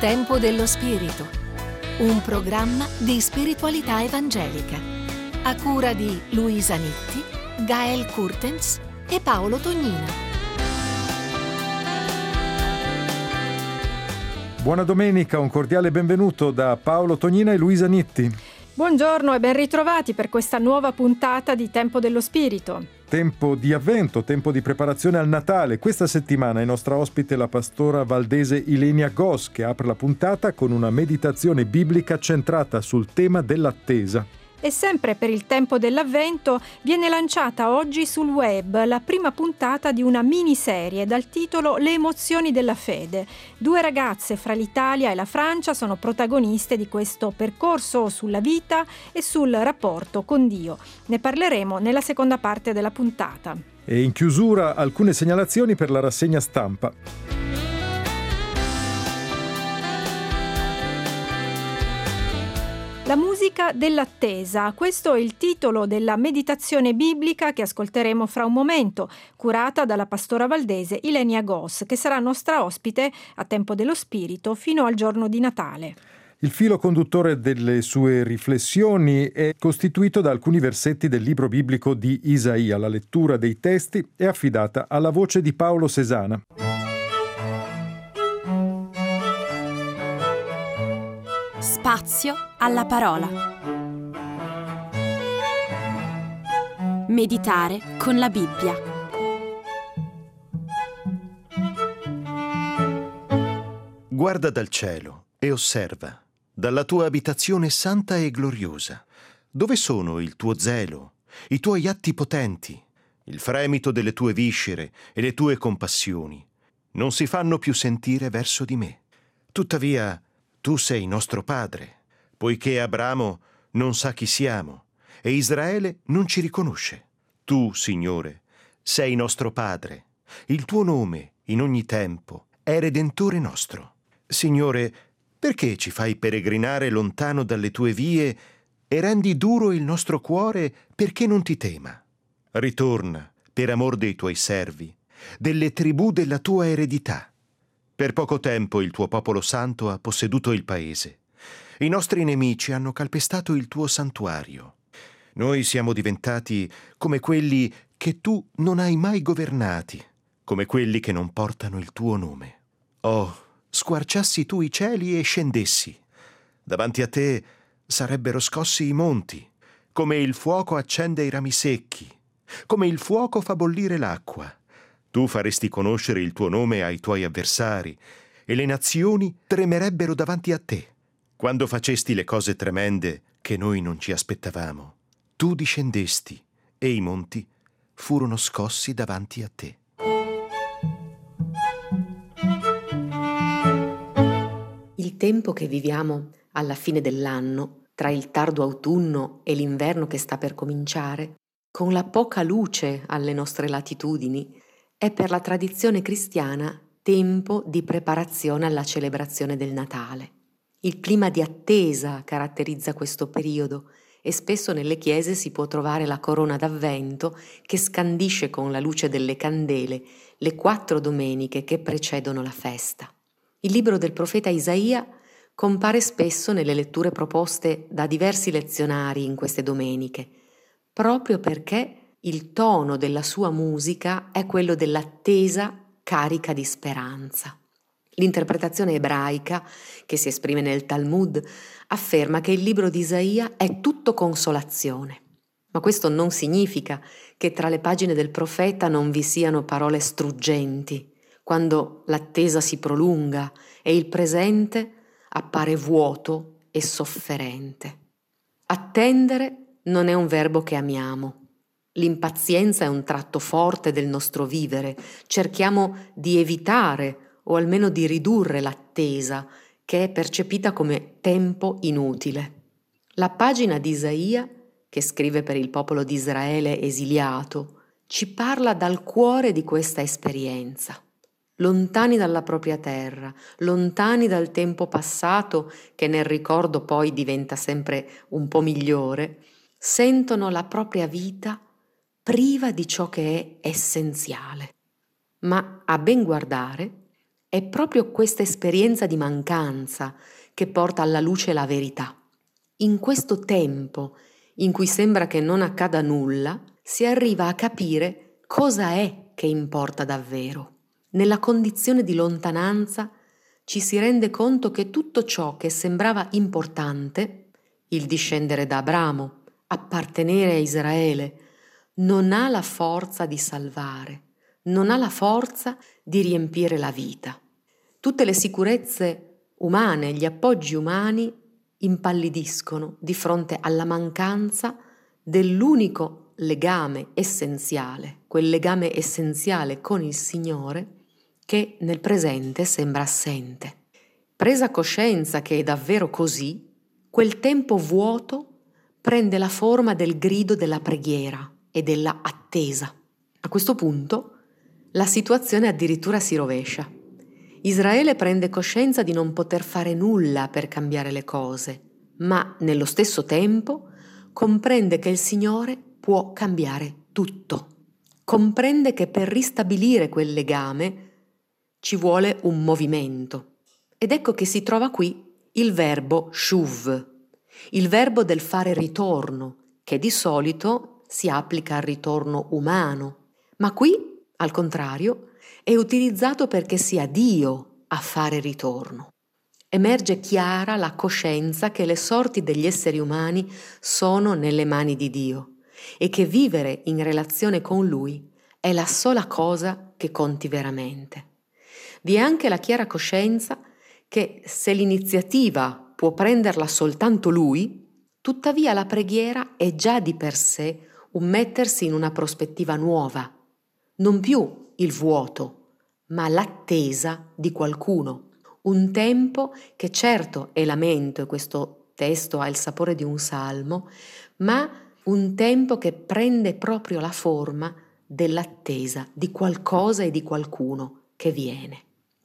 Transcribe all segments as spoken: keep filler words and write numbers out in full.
Tempo dello Spirito, un programma di spiritualità evangelica, a cura di Luisa Nitti, Gael Kurtens e Paolo Tognina. Buona domenica, un cordiale benvenuto da Paolo Tognina e Luisa Nitti. Buongiorno e ben ritrovati per questa nuova puntata di Tempo dello Spirito. Tempo di avvento, tempo di preparazione al Natale. Questa settimana è nostra ospite la pastora valdese Ilenia Goss, che apre la puntata con una meditazione biblica centrata sul tema dell'attesa. E sempre per il tempo dell'avvento viene lanciata oggi sul web la prima puntata di una miniserie dal titolo Le emozioni della fede. Due ragazze fra l'Italia e la Francia sono protagoniste di questo percorso sulla vita e sul rapporto con Dio. Ne parleremo nella seconda parte della puntata. E in chiusura alcune segnalazioni per la rassegna stampa. La musica dell'attesa, questo è il titolo della meditazione biblica che ascolteremo fra un momento, curata dalla pastora valdese Ilenia Goss, che sarà nostra ospite a Tempo dello Spirito fino al giorno di Natale. Il filo conduttore delle sue riflessioni è costituito da alcuni versetti del libro biblico di Isaia. La lettura dei testi è affidata alla voce di Paolo Sesana. Spazio alla parola. Meditare con la Bibbia. Guarda dal cielo e osserva, dalla tua abitazione santa e gloriosa. Dove sono il tuo zelo, i tuoi atti potenti, il fremito delle tue viscere e le tue compassioni? Non si fanno più sentire verso di me. Tuttavia, tu sei nostro padre, poiché Abramo non sa chi siamo e Israele non ci riconosce. Tu, Signore, sei nostro padre. Il tuo nome, in ogni tempo, è Redentore nostro. Signore, perché ci fai peregrinare lontano dalle tue vie e rendi duro il nostro cuore perché non ti tema? Ritorna, per amor dei tuoi servi, delle tribù della tua eredità. Per poco tempo il tuo popolo santo ha posseduto il paese. I nostri nemici hanno calpestato il tuo santuario. Noi siamo diventati come quelli che tu non hai mai governati, come quelli che non portano il tuo nome. Oh, squarciassi tu i cieli e scendessi. Davanti a te sarebbero scossi i monti, come il fuoco accende i rami secchi, come il fuoco fa bollire l'acqua. Tu faresti conoscere il tuo nome ai tuoi avversari e le nazioni tremerebbero davanti a te. Quando facesti le cose tremende che noi non ci aspettavamo, tu discendesti e i monti furono scossi davanti a te. Il tempo che viviamo alla fine dell'anno, tra il tardo autunno e l'inverno che sta per cominciare, con la poca luce alle nostre latitudini, è per la tradizione cristiana tempo di preparazione alla celebrazione del Natale. Il clima di attesa caratterizza questo periodo e spesso nelle chiese si può trovare la corona d'avvento che scandisce con la luce delle candele le quattro domeniche che precedono la festa. Il libro del profeta Isaia compare spesso nelle letture proposte da diversi lezionari in queste domeniche, proprio perché il tono della sua musica è quello dell'attesa carica di speranza. L'interpretazione ebraica, che si esprime nel Talmud, afferma che il libro di Isaia è tutto consolazione. Ma questo non significa che tra le pagine del profeta non vi siano parole struggenti, quando l'attesa si prolunga e il presente appare vuoto e sofferente. Attendere non è un verbo che amiamo. L'impazienza è un tratto forte del nostro vivere. Cerchiamo di evitare o almeno di ridurre l'attesa, che è percepita come tempo inutile. La pagina di Isaia, che scrive per il popolo di Israele esiliato, ci parla dal cuore di questa esperienza. Lontani dalla propria terra, lontani dal tempo passato, che nel ricordo poi diventa sempre un po' migliore, sentono la propria vita priva di ciò che è essenziale. Ma a ben guardare È proprio questa esperienza di mancanza che porta alla luce la verità. In questo tempo in cui sembra che non accada nulla, si arriva a capire cosa è che importa davvero. Nella condizione di lontananza ci si rende conto che tutto ciò che sembrava importante, il discendere da Abramo, appartenere a Israele, non ha la forza di salvare, non ha la forza di riempire la vita. Tutte le sicurezze umane, gli appoggi umani impallidiscono di fronte alla mancanza dell'unico legame essenziale, quel legame essenziale con il Signore che nel presente sembra assente. Presa coscienza che è davvero così, quel tempo vuoto prende la forma del grido della preghiera e della attesa. A questo punto la situazione addirittura si rovescia. Israele prende coscienza di non poter fare nulla per cambiare le cose, ma nello stesso tempo comprende che il Signore può cambiare tutto. Comprende che per ristabilire quel legame ci vuole un movimento. Ed ecco che si trova qui il verbo shuv, il verbo del fare ritorno, che di solito si applica al ritorno umano, ma qui, al contrario, è utilizzato perché sia Dio a fare ritorno. Emerge chiara la coscienza che le sorti degli esseri umani sono nelle mani di Dio e che vivere in relazione con Lui è la sola cosa che conti veramente. Vi è anche la chiara coscienza che se l'iniziativa può prenderla soltanto Lui, tuttavia la preghiera è già di per sé un mettersi in una prospettiva nuova, non più il vuoto, ma l'attesa di qualcuno. Un tempo che certo è lamento, e questo testo ha il sapore di un salmo, ma un tempo che prende proprio la forma dell'attesa di qualcosa e di qualcuno che viene.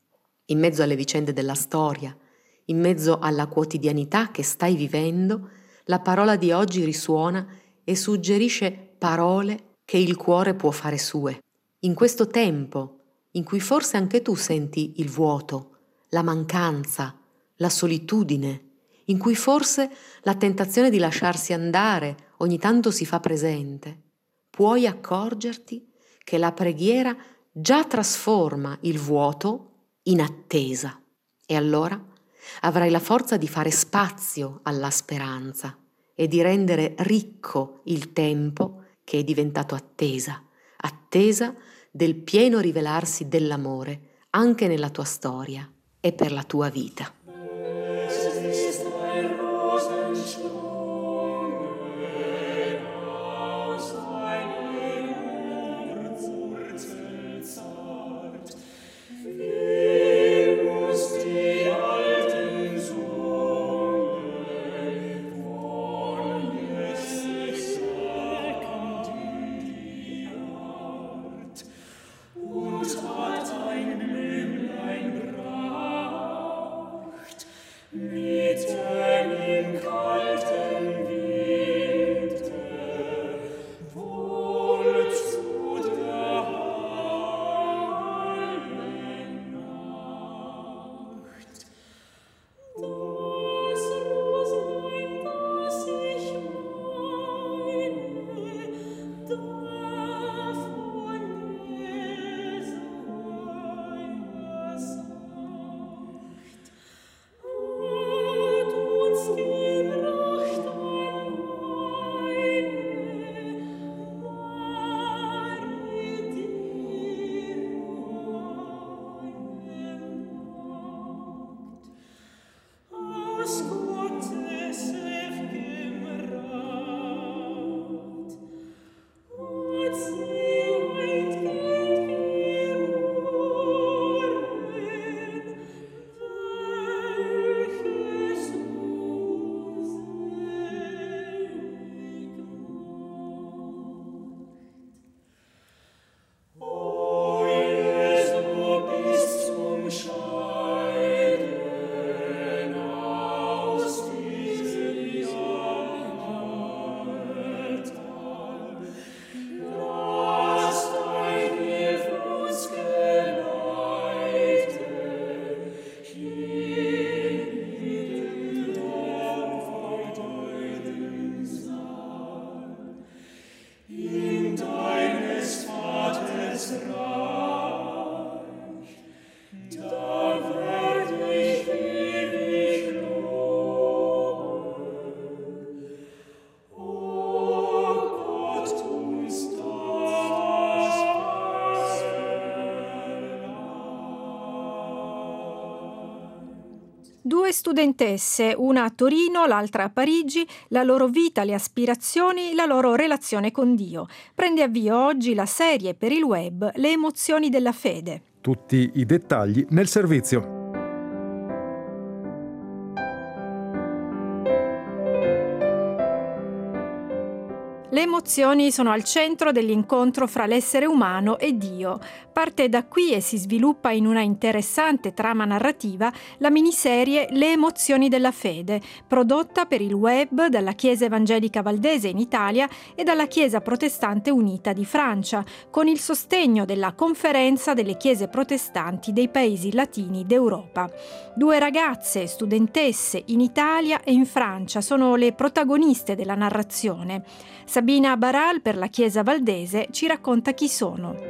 In mezzo alle vicende della storia, in mezzo alla quotidianità che stai vivendo, la parola di oggi risuona e suggerisce parole che il cuore può fare sue. In questo tempo in cui forse anche tu senti il vuoto, la mancanza, la solitudine, in cui forse la tentazione di lasciarsi andare ogni tanto si fa presente, puoi accorgerti che la preghiera già trasforma il vuoto in attesa e allora avrai la forza di fare spazio alla speranza e di rendere ricco il tempo che è diventato attesa, attesa del pieno rivelarsi dell'amore anche nella tua storia e per la tua vita. Due studentesse, una a Torino, l'altra a Parigi, la loro vita, le aspirazioni, la loro relazione con Dio. Prende avvio oggi la serie per il web Le emozioni della fede. Tutti i dettagli nel servizio. Le emozioni sono al centro dell'incontro fra l'essere umano e Dio. Parte da qui e si sviluppa in una interessante trama narrativa la miniserie Le emozioni della fede, prodotta per il web dalla Chiesa Evangelica Valdese in Italia e dalla Chiesa Protestante Unita di Francia, con il sostegno della Conferenza delle Chiese Protestanti dei Paesi Latini d'Europa. Due ragazze, studentesse in Italia e in Francia, sono le protagoniste della narrazione. Sabina Baral per la Chiesa Valdese ci racconta chi sono.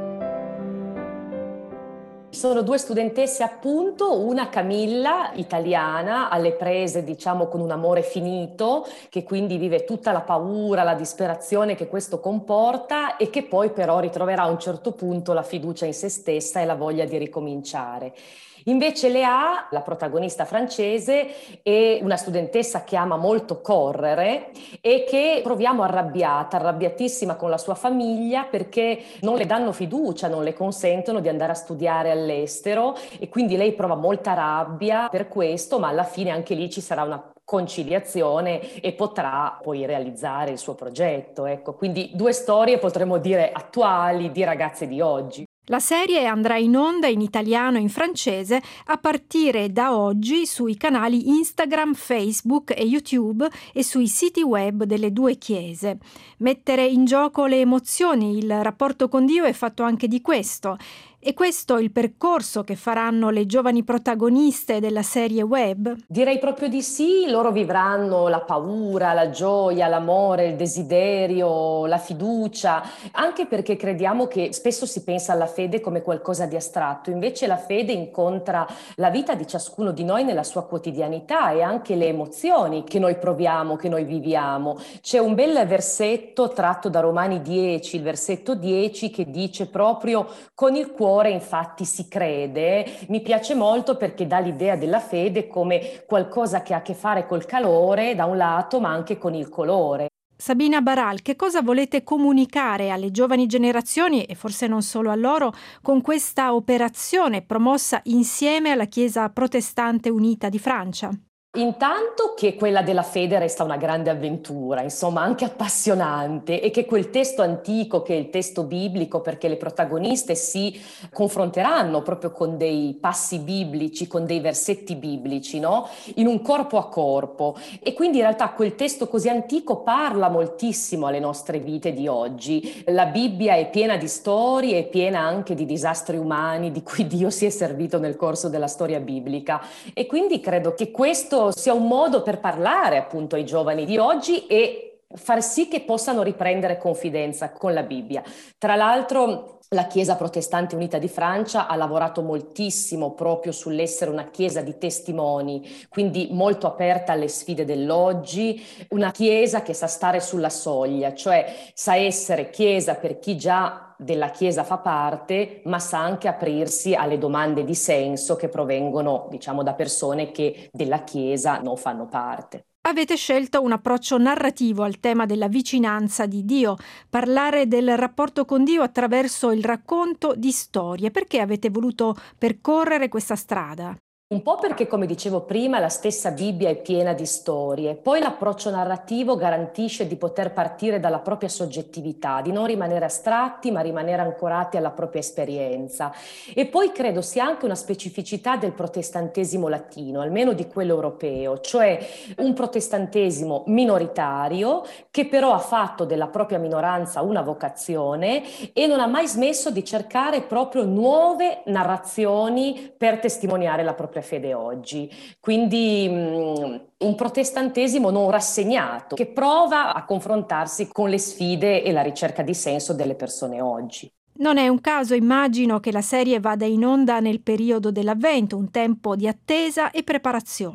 Sono due studentesse appunto, una Camilla, italiana, alle prese diciamo con un amore finito, che quindi vive tutta la paura, la disperazione che questo comporta e che poi però ritroverà a un certo punto la fiducia in se stessa e la voglia di ricominciare. Invece Lea, la protagonista francese, è una studentessa che ama molto correre e che troviamo arrabbiata, arrabbiatissima con la sua famiglia perché non le danno fiducia, non le consentono di andare a studiare all'estero e quindi lei prova molta rabbia per questo, ma alla fine anche lì ci sarà una conciliazione e potrà poi realizzare il suo progetto. Ecco, quindi due storie potremmo dire attuali di ragazze di oggi. La serie andrà in onda in italiano e in francese a partire da oggi sui canali Instagram, Facebook e YouTube e sui siti web delle due chiese. Mettere in gioco le emozioni, il rapporto con Dio è fatto anche di questo. E questo è il percorso che faranno le giovani protagoniste della serie web? Direi proprio di sì, loro vivranno la paura, la gioia, l'amore, il desiderio, la fiducia, anche perché crediamo che spesso si pensa alla fede come qualcosa di astratto, invece la fede incontra la vita di ciascuno di noi nella sua quotidianità e anche le emozioni che noi proviamo, che noi viviamo. C'è un bel versetto tratto da Romani dieci, il versetto dieci, che dice proprio: con il cuore infatti si crede. Mi piace molto perché dà l'idea della fede come qualcosa che ha a che fare col calore da un lato, ma anche con il colore. Sabina Baral, che cosa volete comunicare alle giovani generazioni e forse non solo a loro con questa operazione promossa insieme alla Chiesa Protestante Unita di Francia? Intanto che quella della fede resta una grande avventura, insomma anche appassionante, e che quel testo antico, che è il testo biblico, perché le protagoniste si confronteranno proprio con dei passi biblici, con dei versetti biblici, no? In un corpo a corpo, e quindi in realtà quel testo così antico parla moltissimo alle nostre vite di oggi. La Bibbia è piena di storie, è piena anche di disastri umani di cui Dio si è servito nel corso della storia biblica, e quindi credo che questo sia un modo per parlare appunto ai giovani di oggi e far sì che possano riprendere confidenza con la Bibbia. Tra l'altro la Chiesa Protestante Unita di Francia ha lavorato moltissimo proprio sull'essere una chiesa di testimoni, quindi molto aperta alle sfide dell'oggi, una chiesa che sa stare sulla soglia, cioè sa essere chiesa per chi già della Chiesa fa parte, ma sa anche aprirsi alle domande di senso che provengono, diciamo, da persone che della Chiesa non fanno parte. Avete scelto un approccio narrativo al tema della vicinanza di Dio, parlare del rapporto con Dio attraverso il racconto di storie. Perché avete voluto percorrere questa strada? Un po' perché, come dicevo prima, la stessa Bibbia è piena di storie, poi l'approccio narrativo garantisce di poter partire dalla propria soggettività, di non rimanere astratti ma rimanere ancorati alla propria esperienza, e poi credo sia anche una specificità del protestantesimo latino, almeno di quello europeo, cioè un protestantesimo minoritario che però ha fatto della propria minoranza una vocazione e non ha mai smesso di cercare proprio nuove narrazioni per testimoniare la propria fede oggi. Quindi mh, un protestantesimo non rassegnato che prova a confrontarsi con le sfide e la ricerca di senso delle persone oggi. Non è un caso, immagino, che la serie vada in onda nel periodo dell'Avvento, un tempo di attesa e preparazione.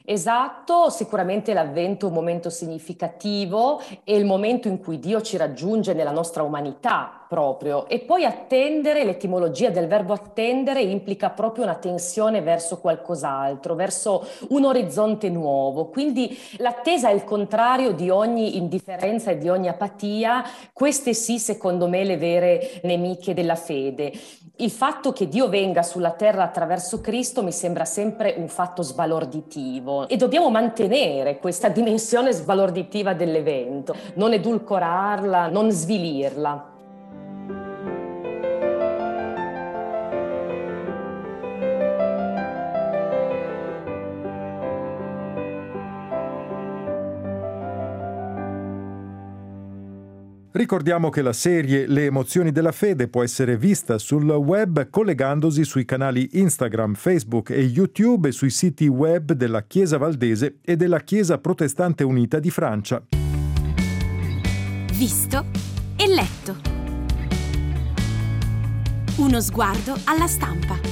Esatto, sicuramente l'Avvento è un momento significativo, è il momento in cui Dio ci raggiunge nella nostra umanità proprio, e poi attendere, l'etimologia del verbo attendere implica proprio una tensione verso qualcos'altro, verso un orizzonte nuovo, quindi l'attesa è il contrario di ogni indifferenza e di ogni apatia. Queste sì, secondo me, le vere nemiche della fede. Il fatto che Dio venga sulla terra attraverso Cristo mi sembra sempre un fatto sbalorditivo e dobbiamo mantenere questa dimensione sbalorditiva dell'evento, non edulcorarla, non svilirla. Ricordiamo che la serie Le emozioni della fede può essere vista sul web collegandosi sui canali Instagram, Facebook e YouTube e sui siti web della Chiesa Valdese e della Chiesa Protestante Unita di Francia. Visto e letto. Uno sguardo alla stampa.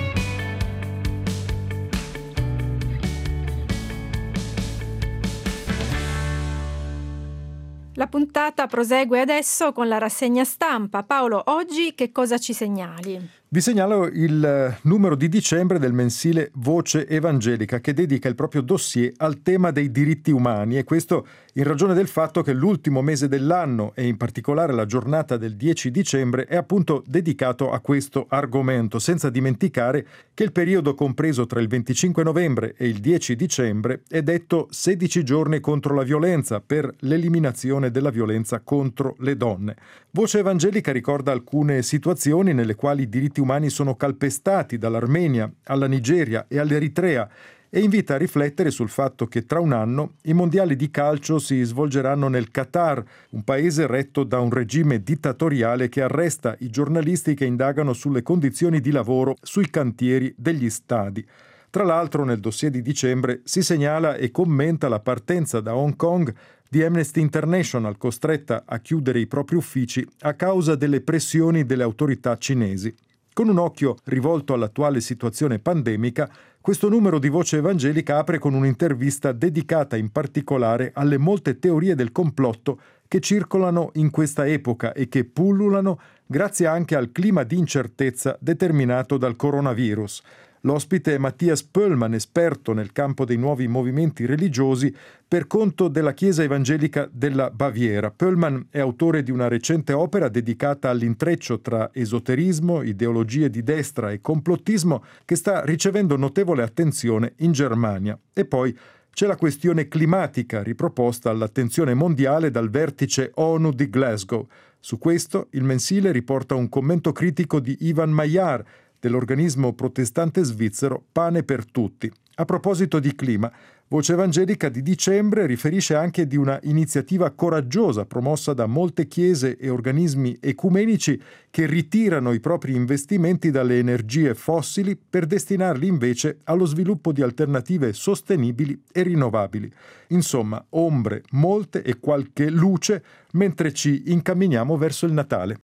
La puntata prosegue adesso con la rassegna stampa. Paolo, oggi che cosa ci segnali? Vi segnalo il numero di dicembre del mensile Voce Evangelica, che dedica il proprio dossier al tema dei diritti umani, e questo in ragione del fatto che l'ultimo mese dell'anno e in particolare la giornata del dieci dicembre è appunto dedicato a questo argomento, senza dimenticare che il periodo compreso tra il venticinque novembre e il dieci dicembre è detto sedici giorni contro la violenza, per l'eliminazione della violenza contro le donne. Voce Evangelica ricorda alcune situazioni nelle quali i diritti umani sono calpestati dall'Armenia alla Nigeria e all'Eritrea e invita a riflettere sul fatto che tra un anno i mondiali di calcio si svolgeranno nel Qatar, un paese retto da un regime dittatoriale che arresta i giornalisti che indagano sulle condizioni di lavoro sui cantieri degli stadi. Tra l'altro, nel dossier di dicembre si segnala e commenta la partenza da Hong Kong di Amnesty International, costretta a chiudere i propri uffici a causa delle pressioni delle autorità cinesi. Con un occhio rivolto all'attuale situazione pandemica, questo numero di Voce Evangelica apre con un'intervista dedicata in particolare alle molte teorie del complotto che circolano in questa epoca e che pullulano grazie anche al clima di incertezza determinato dal coronavirus. L'ospite è Matthias Pöllmann, esperto nel campo dei nuovi movimenti religiosi, per conto della Chiesa Evangelica della Baviera. Pöllmann è autore di una recente opera dedicata all'intreccio tra esoterismo, ideologie di destra e complottismo, che sta ricevendo notevole attenzione in Germania. E poi c'è la questione climatica, riproposta all'attenzione mondiale dal vertice ONU di Glasgow. Su questo il mensile riporta un commento critico di Ivan Maillard, dell'organismo protestante svizzero Pane per Tutti. A proposito di clima, Voce Evangelica di dicembre riferisce anche di una iniziativa coraggiosa promossa da molte chiese e organismi ecumenici che ritirano i propri investimenti dalle energie fossili per destinarli invece allo sviluppo di alternative sostenibili e rinnovabili. Insomma, ombre molte e qualche luce mentre ci incamminiamo verso il Natale.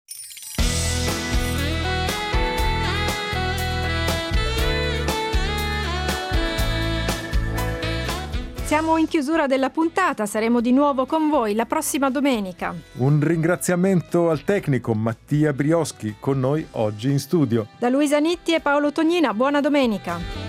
Siamo in chiusura della puntata, saremo di nuovo con voi la prossima domenica. Un ringraziamento al tecnico Mattia Brioschi, con noi oggi in studio. Da Luisa Nitti e Paolo Tognina, buona domenica.